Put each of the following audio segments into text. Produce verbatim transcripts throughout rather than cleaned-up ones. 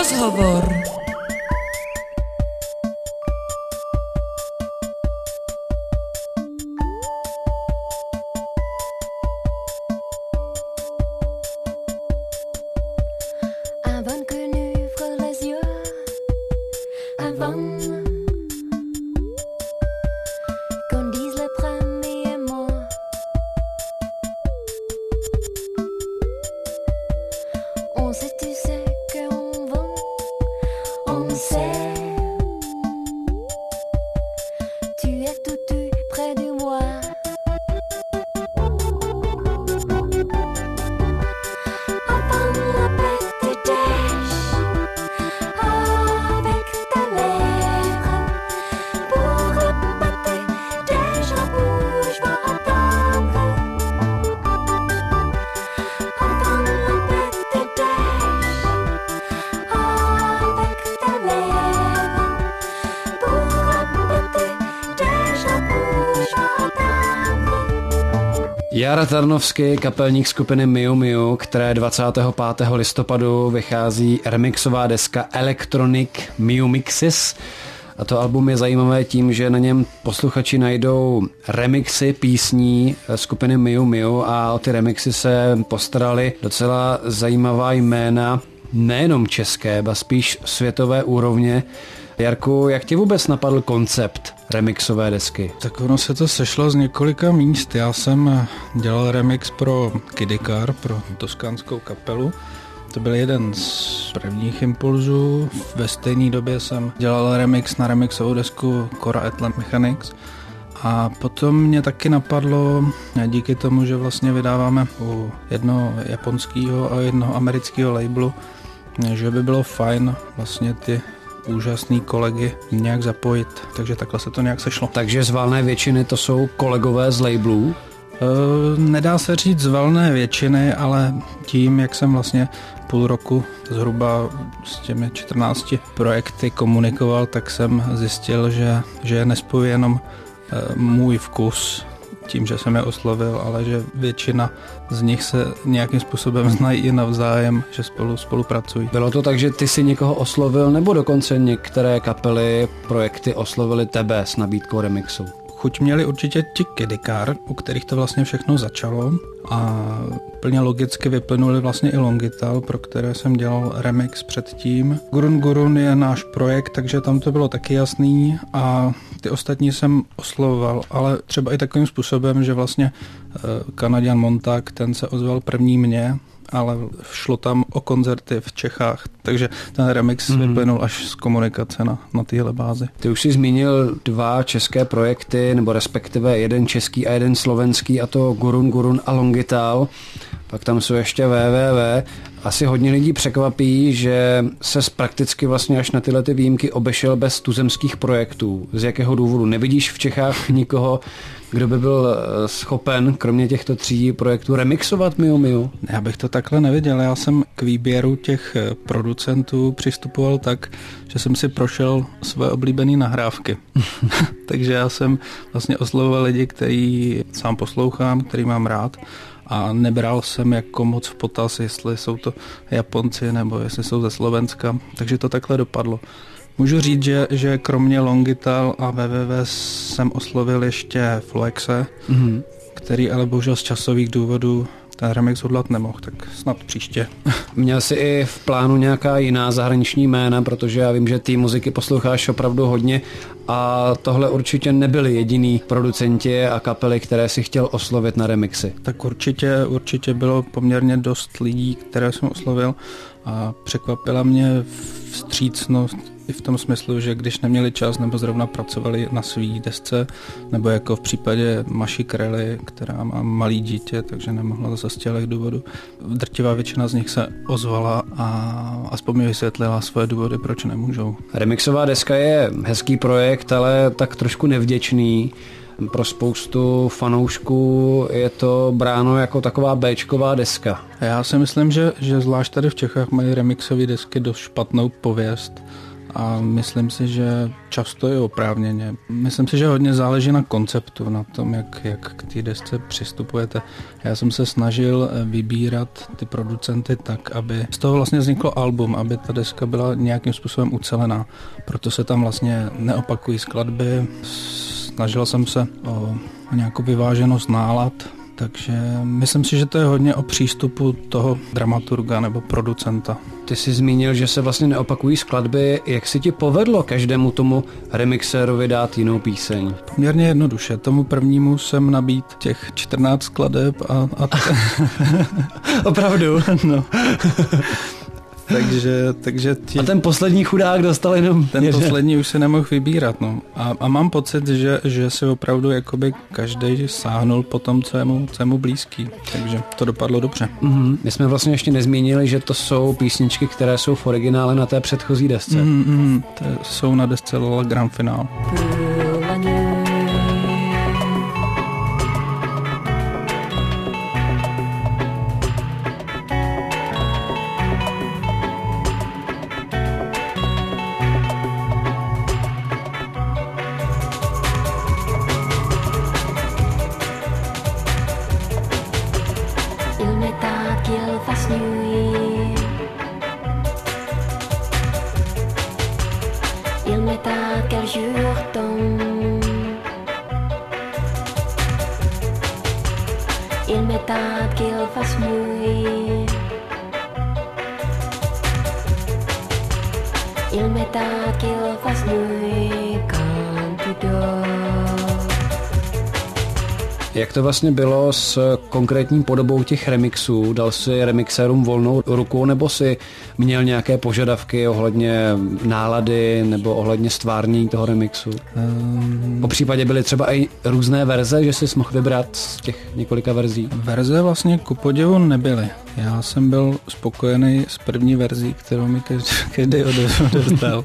Rozhovor. Jara Tarnovsky, kapelník skupiny Miu Miu, které dvacátého pátého listopadu vychází remixová deska Electronic Miu Mixes. A to album je zajímavé tím, že na něm posluchači najdou remixy písní skupiny Miu Miu a o ty remixy se postarali docela zajímavá jména, nejenom české, ba spíš světové úrovně. Jarku, jak ti vůbec napadl koncept remixové desky? Tak ono se to sešlo z několika míst. Já jsem dělal remix pro Kid Car, pro toskánskou kapelu. To byl jeden z prvních impulzů. Ve stejné době jsem dělal remix na remixovou desku Cora Atlant Mechanics. A potom mě taky napadlo, díky tomu, že vlastně vydáváme u jednoho japonského a jednoho amerického labelu, že by bylo fajn vlastně ty úžasný kolegy nějak zapojit, takže takhle se to nějak sešlo. Takže z valné většiny to jsou kolegové z labelů? E, nedá se říct z valné většiny, ale tím, jak jsem vlastně půl roku zhruba s těmi čtrnácti projekty komunikoval, tak jsem zjistil, že, že nespojí jenom e, můj vkus tím, že jsem je oslovil, ale že většina z nich se nějakým způsobem znají i navzájem, že spolu spolupracují. Bylo to tak, že ty si někoho oslovil, nebo dokonce některé kapely, projekty oslovili tebe s nabídkou remixu? Chuť měli určitě ti Kid Car, u kterých to vlastně všechno začalo a plně logicky vyplynuli vlastně i Longital, pro které jsem dělal remix předtím. Gurun Gurun je náš projekt, takže tam to bylo taky jasný a ty ostatní jsem oslovoval, ale třeba i takovým způsobem, že vlastně Kanaďan Montag, ten se ozval první mě, ale šlo tam o koncerty v Čechách, takže ten remix mm. vyplynul až z komunikace na, na téhle bázi. Ty už jsi zmínil dva české projekty, nebo respektive jeden český a jeden slovenský, a to Gurun Gurun a Longital. Pak tam jsou ještě W W W. Asi hodně lidí překvapí, že se prakticky vlastně až na tyhle ty výjimky obešel bez tuzemských projektů. Z jakého důvodu? Nevidíš v Čechách nikoho, kdo by byl schopen, kromě těchto tří projektů, remixovat Miu Miu? Já bych to takhle neviděl. Já jsem k výběru těch producentů přistupoval tak, že jsem si prošel své oblíbené nahrávky. Takže já jsem vlastně oslovoval lidi, který sám poslouchám, který mám rád, a nebral jsem jako moc v potaz, jestli jsou to Japonci nebo jestli jsou ze Slovenska, takže to takhle dopadlo. Můžu říct, že, že kromě Longital a W W W jsem oslovil ještě Floexe, mm-hmm. který ale bohužel z časových důvodů ten remix hodlat nemohl, tak snad příště. Měl jsi i v plánu nějaká jiná zahraniční jména, protože já vím, že ty muziky posloucháš opravdu hodně a tohle určitě nebyli jediný producenti a kapely, které si chtěl oslovit na remixy. Tak určitě, určitě bylo poměrně dost lidí, které jsem oslovil a překvapila mě vstřícnost i v tom smyslu, že když neměli čas nebo zrovna pracovali na svý desce, nebo jako v případě Maši Krely, která má malý dítě, takže nemohla zase z těch důvodů. Drtivá většina z nich se ozvala a aspoň mi vysvětlila svoje důvody, proč nemůžou. Remixová deska je hezký projekt, ale tak trošku nevděčný. Pro spoustu fanoušků je to bráno jako taková béčková deska. Já si myslím, že, že zvlášť tady v Čechách mají remixové desky dost špatnou pověst a myslím si, že často je oprávněně. Myslím si, že hodně záleží na konceptu, na tom, jak, jak k té desce přistupujete. Já jsem se snažil vybírat ty producenty tak, aby z toho vlastně vzniklo album, aby ta deska byla nějakým způsobem ucelená. Proto se tam vlastně neopakují skladby. Snažil jsem se o nějakou vyváženost nálad, takže myslím si, že to je hodně o přístupu toho dramaturga nebo producenta. Ty jsi zmínil, že se vlastně neopakují skladby. Jak si ti povedlo každému tomu remixérovi dát jinou píseň? Poměrně jednoduše. Tomu prvnímu jsem nabít těch čtrnáct skladeb a... a t... Opravdu? No. takže, takže ti... A ten poslední chudák dostal jenom... Ten jeden. Poslední už si nemohl vybírat, no. A, a mám pocit, že, že si opravdu jakoby každej sáhnul po tom, co je mu, co je mu blízký. Takže to dopadlo dobře. Mm-hmm. My jsme vlastně ještě nezmínili, že to jsou písničky, které jsou v originále na té předchozí desce. Mm-hmm. To jsou na desce Lola Grand Finale. Jak to vlastně bylo s konkrétní podobou těch remixů? Dal si remixérům volnou ruku, nebo si měl nějaké požadavky ohledně nálady nebo ohledně stvárnění toho remixu? Um, po případě byly třeba i různé verze, že jsi mohl vybrat z těch několika verzí? Verze vlastně ku podivu nebyly. Já jsem byl spokojený s první verzí, kterou mi každý odevzdal.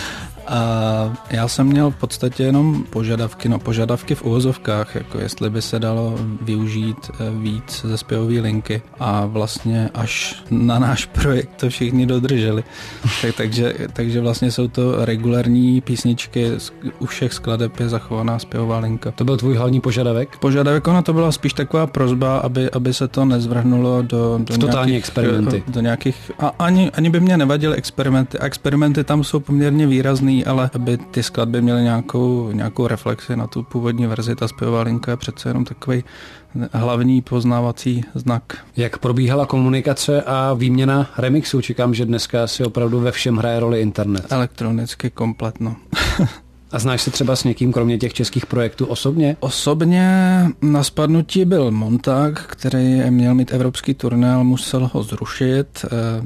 A já jsem měl v podstatě jenom požadavky, no požadavky v uvozovkách, jako jestli by se dalo využít víc ze zpěvové linky a vlastně až na náš projekt to všichni dodrželi. tak, takže, takže vlastně jsou to regulární písničky, u všech skladeb je zachovaná zpěvová linka. To byl tvůj hlavní požadavek? Požadavek, ona to byla spíš taková prosba, aby, aby se to nezvrhnulo do, do totální experimenty. Do nějakých, a ani, ani by mě nevadily experimenty. A experimenty tam jsou poměrně výrazný, ale aby ty skladby měly nějakou, nějakou reflexi na tu původní verzi, ta zpěvová linka je přece jenom takový hlavní poznávací znak. Jak probíhala komunikace a výměna remixů? Čekám, že dneska si opravdu ve všem hraje roli internet. Elektronicky kompletno. A znáš se třeba s někým, kromě těch českých projektů, osobně? Osobně na spadnutí byl Montag, který měl mít evropský turné, ale musel ho zrušit.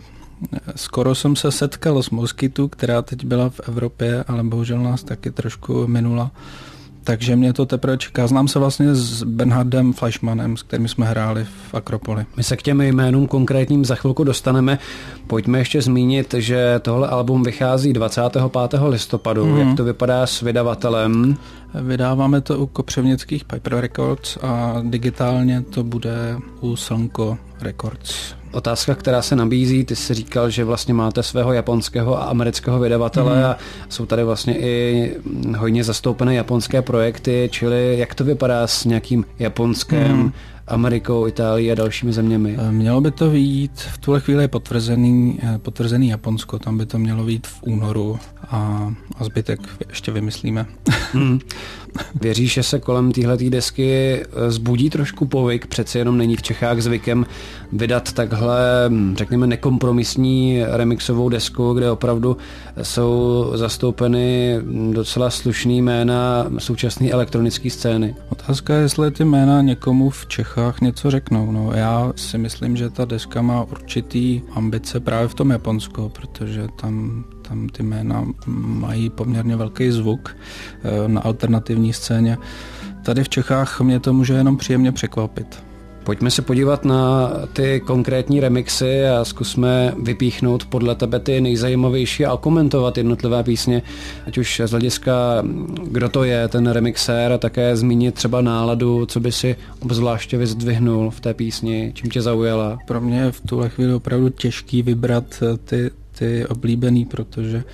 Skoro jsem se setkal s Moskytu, která teď byla v Evropě, ale bohužel nás taky trošku minula. Takže mě to teprve čeká. Znám se vlastně s Bernhardem Fleischmannem, s kterým jsme hráli v Akropoli. My se k těm jménům konkrétním za chvilku dostaneme. Pojďme ještě zmínit, že tohle album vychází dvacátého pátého listopadu. Mm. Jak to vypadá s vydavatelem? Vydáváme to u Kopřivnických Piper Records a digitálně to bude u Slnko Records. Otázka, která se nabízí, ty jsi říkal, že vlastně máte svého japonského a amerického vydavatele mm. a jsou tady vlastně i hodně zastoupené japonské projekty, čili jak to vypadá s nějakým Japonskem, mm. Amerikou, Itálií a dalšími zeměmi? Mělo by to vyjít, v tuhle chvíli je potvrzený, potvrzený Japonsko, tam by to mělo vyjít v únoru a, a zbytek ještě vymyslíme. Hmm. Věříš, že se kolem téhletý desky zbudí trošku povyk, přece jenom není v Čechách zvykem vydat takhle, řekněme, nekompromisní remixovou desku, kde opravdu jsou zastoupeny docela slušný jména současné elektronické scény. Otázka je, jestli ty jména někomu v Čechách něco řeknou. No, já si myslím, že ta deska má určitý ambice právě v tom Japonsku, protože tam tam ty jména mají poměrně velký zvuk na alternativní scéně. Tady v Čechách mě to může jenom příjemně překvapit. Pojďme se podívat na ty konkrétní remixy a zkusme vypíchnout podle tebe ty nejzajímavější a komentovat jednotlivé písně, ať už z hlediska, kdo to je, ten remixér, a také zmínit třeba náladu, co by si obzvláště vyzdvihnul v té písni, čím tě zaujala. Pro mě je v tuhle chvíli opravdu těžký vybrat ty, ty oblíbený, protože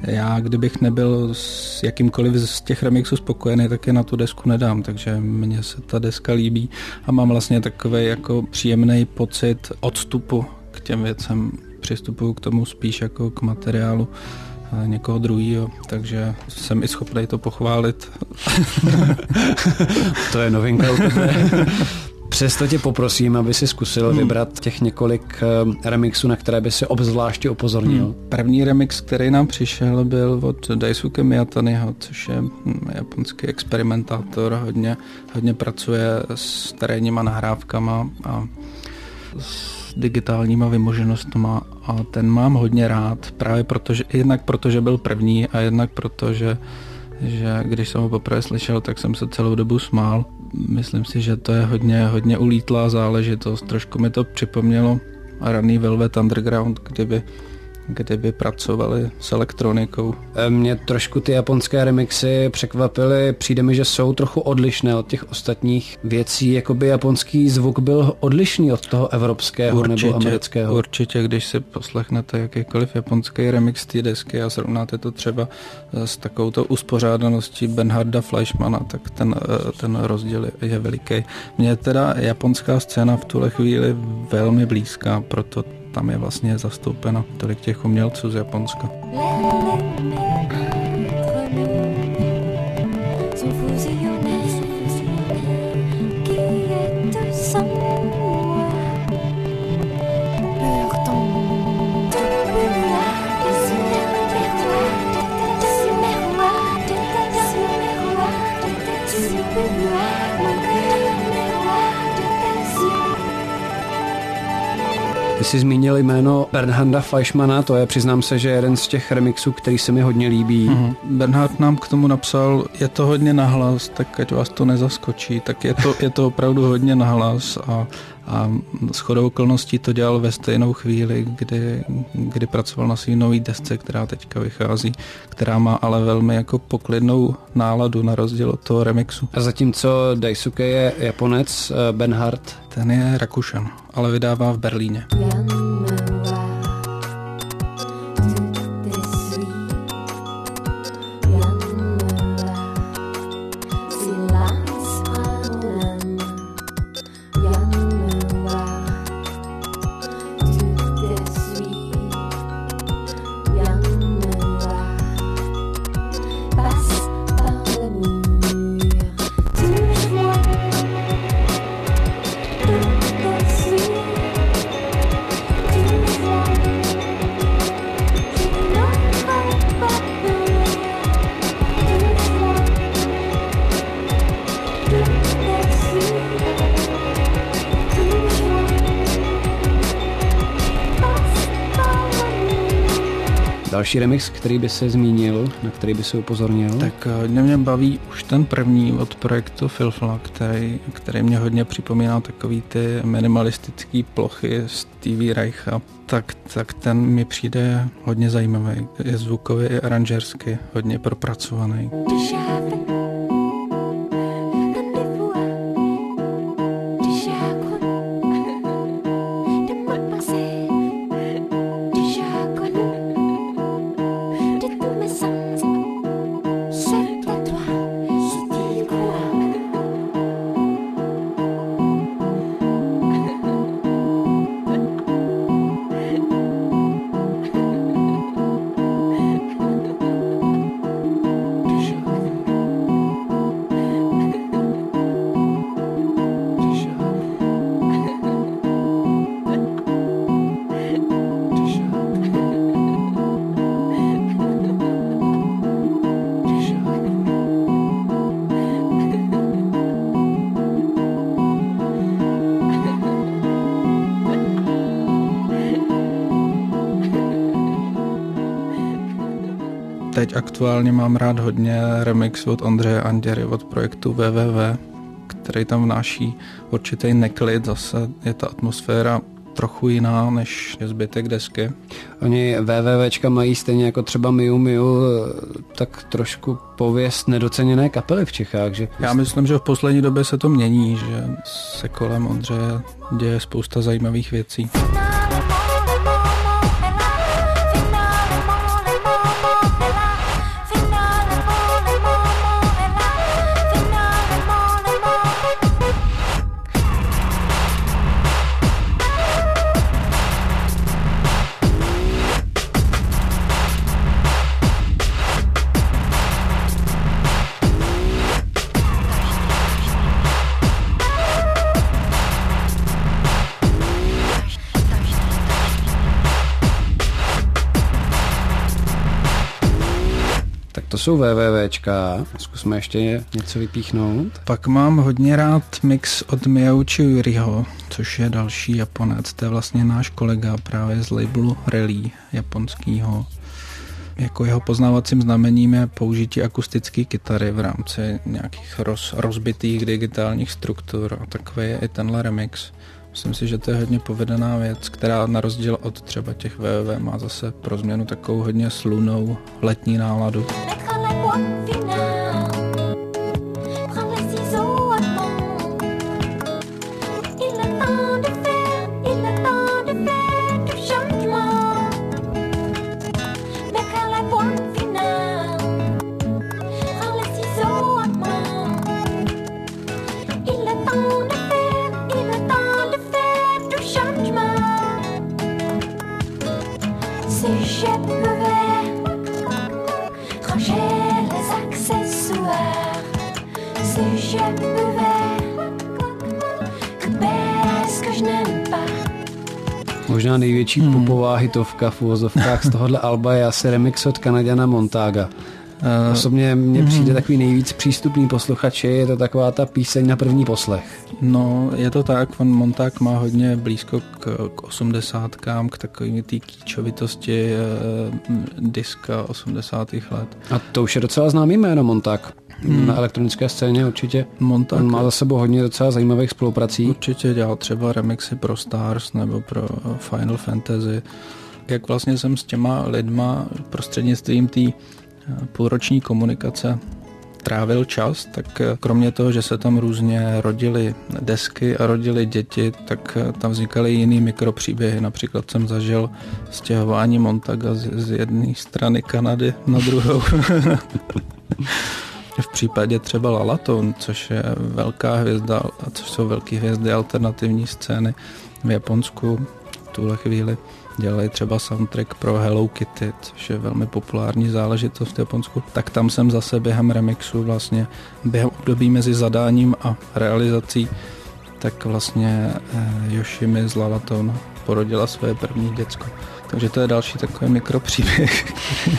Já, kdybych nebyl s jakýmkoliv z těch remixů spokojený, tak je na tu desku nedám, takže mně se ta deska líbí a mám vlastně takový jako příjemný pocit odstupu k těm věcem. Přistupuju k tomu spíš jako k materiálu někoho druhýho, takže jsem i schopný to pochválit. To je novinka u tebe. Přesto tě poprosím, aby si zkusil hmm. vybrat těch několik remixů, na které by si obzvláště upozornil. Hmm. První remix, který nám přišel, byl od Daisuke Miyataniho, což je japonský experimentátor, hodně, hodně pracuje s terénníma nahrávkama a s digitálníma vymoženostma a ten mám hodně rád, právě protože, jednak protože byl první a jednak protože, že když jsem ho poprvé slyšel, tak jsem se celou dobu smál. Myslím si, že to je hodně, hodně ulítlá záležitost. Trošku mi to připomnělo raný Velvet Underground, kdyby, kdyby pracovali s elektronikou. Mě trošku ty japonské remixy překvapily. Přijde mi, že jsou trochu odlišné od těch ostatních věcí. Jakoby japonský zvuk byl odlišný od toho evropského určitě, nebo amerického. Určitě, když si poslechnete jakýkoliv japonský remix té desky a srovnáte to třeba s takovouto uspořádaností Bernharda Fleischmana, tak ten, ten rozdíl je veliký. Mně teda japonská scéna v tuhle chvíli velmi blízká, proto tam je vlastně zastoupeno tolik těch umělců z Japonska. Ty jsi zmínil jméno Bernharda Fleischmana, to je, přiznám se, že jeden z těch remixů, který se mi hodně líbí. Mm-hmm. Bernhard nám k tomu napsal, je to hodně nahlas, tak ať vás to nezaskočí, tak je to, je to opravdu hodně nahlas a, a shodou okolností to dělal ve stejnou chvíli, kdy, kdy pracoval na svý nový desce, která teďka vychází, která má ale velmi jako poklidnou náladu na rozdíl od toho remixu. A zatímco Daisuke je Japonec, Bernhard? Ten je Rakušan, ale vydává v Berlíně. Další remix, který by se zmínil, na který by se upozornil? Tak hodně mě baví už ten první od projektu Filfla, který, který mě hodně připomíná takový ty minimalistické plochy Stevie Reicha. Tak, tak ten mi přijde hodně zajímavý. Je zvukově i aranžersky hodně propracovaný. Teď aktuálně mám rád hodně remix od Ondřeje Anděry od projektu W W W, který tam vnáší určitý neklid, zase je ta atmosféra trochu jiná než zbytek desky. Oni WWWčka mají stejně jako třeba Miu Miu tak trošku pověst nedoceněné kapely v Čechách. Že... Já myslím, že v poslední době se to mění, že se kolem Ondřeje děje spousta zajímavých věcí. La jsou wwwčka. Zkusme ještě něco vypíchnout. Pak mám hodně rád mix od Miyauchi Yuriho, což je další Japonec. To je vlastně náš kolega právě z labelu Rally japonskýho. Jako jeho poznávacím znamením je použití akustické kytary v rámci nějakých roz, rozbitých digitálních struktur a takový je i tenhle remix. Myslím si, že to je hodně povedená věc, která na rozdíl od třeba těch W W W má zase pro změnu takovou hodně slunou letní náladu. Možná největší hmm. popová hitovka v uvozovkách z tohohle alba je asi remix od Kanaďana Montaga. Uh, Osobně mně hmm. přijde takový nejvíc přístupný posluchači, je to taková ta píseň na první poslech. No, je to tak, on Montag má hodně blízko k, k osmdesátkám, k takové té kýčovitosti eh, diska osmdesátých let. A to už je docela známý jméno Montag. Hmm. Na elektronické scéně určitě. Montag on má za sebou hodně docela zajímavých spoluprací. Určitě dělal třeba remixy pro Stars nebo pro Final Fantasy. Jak vlastně jsem s těma lidma prostřednictvím té půlroční komunikace trávil čas, tak kromě toho, že se tam různě rodily desky a rodily děti, tak tam vznikaly jiný mikropříběhy. Například jsem zažil stěhování Montaga z, z jedné strany Kanady na druhou. V případě třeba Lalaton, což je velká hvězda, což jsou velké hvězdy alternativní scény v Japonsku v tuhle chvíli, dělají třeba soundtrack pro Hello Kitty, což je velmi populární záležitost v Japonsku, tak tam jsem zase během remixu vlastně během období mezi zadáním a realizací, tak vlastně Yoshimi z Lalaton porodila své první děcko. Takže to je další takový mikropříběh.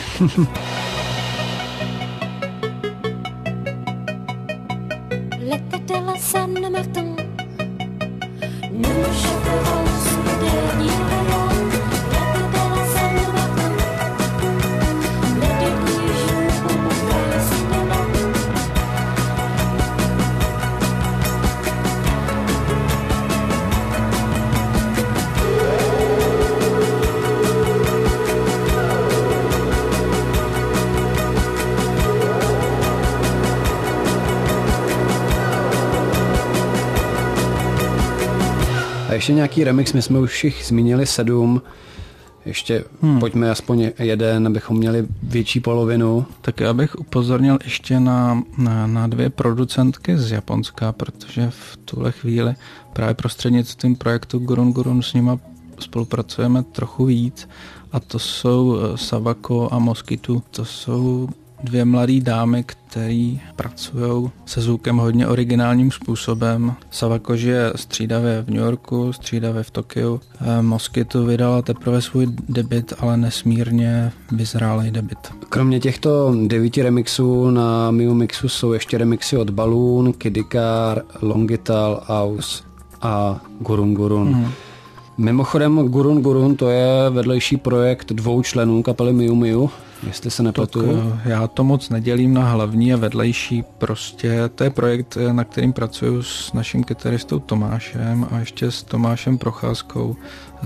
Ještě nějaký remix, my jsme už jich zmínili sedm, ještě hmm. pojďme aspoň jeden, abychom měli větší polovinu. Tak já bych upozornil ještě na, na, na dvě producentky z Japonska, protože v tuhle chvíli právě prostřednictvím projektu Gurun Gurun s nima spolupracujeme trochu víc a to jsou Sawako a Mosquitu. To jsou dvě mladé dámy, které pracují se zvukem hodně originálním způsobem. Sawako žije střídavě v New Yorku, střídavě v Tokiu. Mosquitu vydala teprve svůj debut, ale nesmírně vyzrálej debut. Kromě těchto devíti remixů na Miu Mixu jsou ještě remixy od Balloon, Kidikar, Longital, Aus a Gurun Gurun. Hmm. Mimochodem Gurun Gurun to je vedlejší projekt dvou členů kapely Miu Miu, jestli se nepletu. Já to moc nedělím na hlavní a vedlejší, prostě to je projekt, na kterým pracuju s naším kytaristou Tomášem a ještě s Tomášem Procházkou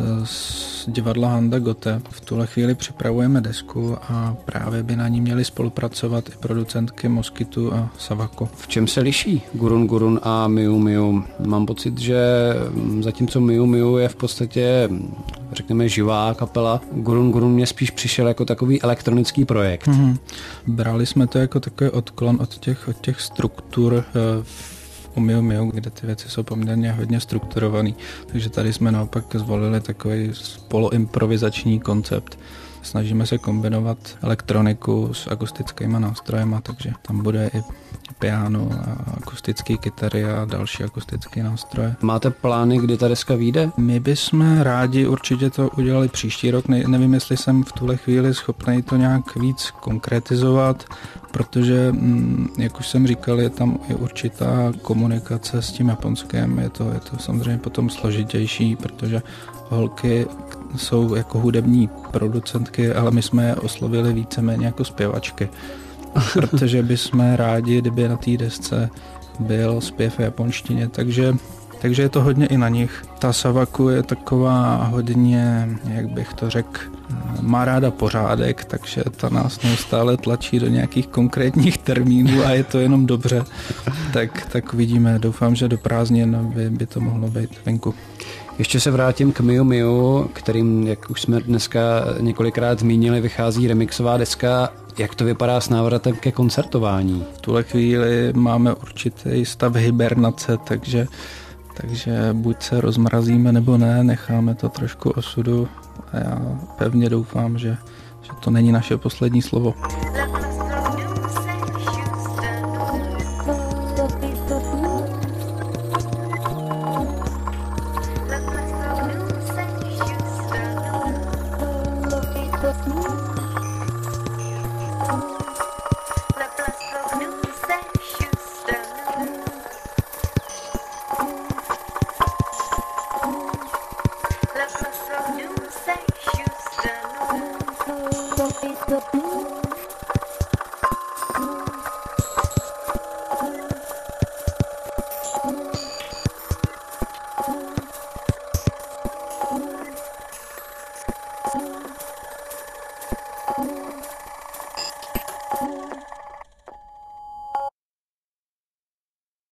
z divadla Handa Gote. V tuhle chvíli připravujeme desku a právě by na ní měli spolupracovat i producentky Mosquitu a Sawako. V čem se liší Gurun Gurun a Miu Miu? Mám pocit, že zatímco Miu Miu je v podstatě, řekněme, živá kapela, Gurun Gurun mě spíš přišel jako takový elektronický projekt. Mm-hmm. Brali jsme to jako takový odklon od těch, od těch struktur v u Miu Miu, kde ty věci jsou poměrně hodně strukturovaný. Takže tady jsme naopak zvolili takový poloimprovizační koncept. snažíme se kombinovat elektroniku s akustickými nástrojema, takže tam bude i piano a akustické kytary a další akustické nástroje. Máte plány, kdy ta deska vyjde? My bychom rádi určitě to udělali příští rok. Ne, nevím, jestli jsem v tuhle chvíli schopný to nějak víc konkretizovat, protože, jak už jsem říkal, je tam i určitá komunikace s tím Japonskem. Je to, je to samozřejmě potom složitější, protože holky jsou jako hudební producentky, ale my jsme je oslovili víceméně jako zpěvačky. Protože bychom rádi, kdyby na té desce byl zpěv v japonštině, takže, takže je to hodně i na nich. Ta Savaku je taková hodně, jak bych to řekl, má ráda pořádek, takže ta nás neustále tlačí do nějakých konkrétních termínů a je to jenom dobře. Tak, tak vidíme, doufám, že do prázdnin by, by to mohlo být venku. Ještě se vrátím k Miu Miu, kterým, jak už jsme dneska několikrát zmínili, vychází remixová deska. Jak to vypadá s návratem ke koncertování? V tuhle chvíli máme určitý stav hibernace, takže, takže buď se rozmrazíme nebo ne, necháme to trošku osudu a já pevně doufám, že, že to není naše poslední slovo. Thank you.